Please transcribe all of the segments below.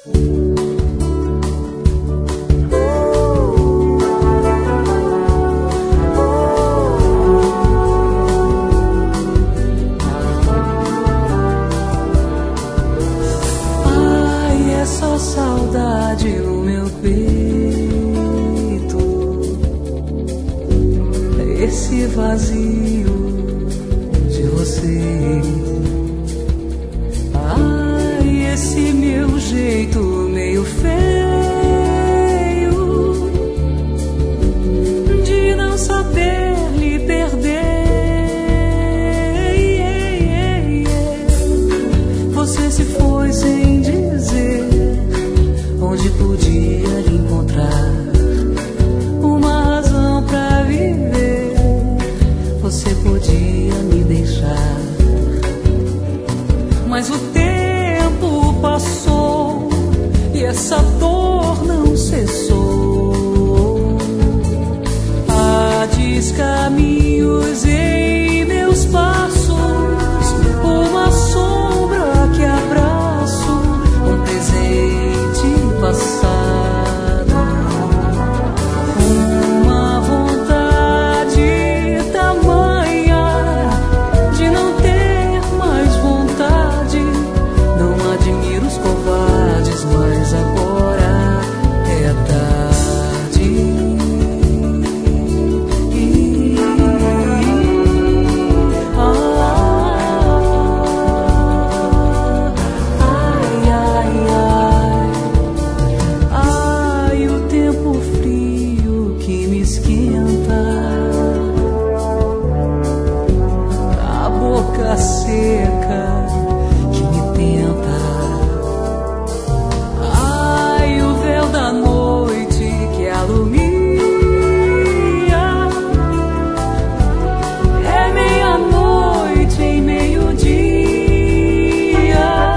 Saudade no meu peito, esse vazio de você. Ai, esse meu jeito meio feio de não saber lhe perder. Você se foi sem dizer onde podia lhe encontrar uma razão pra viver. Você podia me deixar, mas o tempo passou e essa dor não cessou. Há descaminhos em meus passos, uma sombra que abraço, um presente passado, uma vontade tamanha de não ter mais vontade. Não admiro os covardes, mas agora é tarde. Seca que me tenta, ai, o véu da noite que alumia. É meia-noite em meio-dia.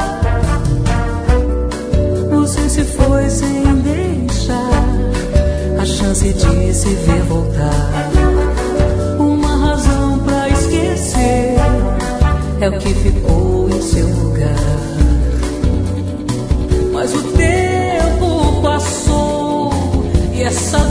Você se foi sem deixar a chance de se ver voltar, uma razão pra esquecer. É o que ficou em seu lugar. Mas o tempo passou e essa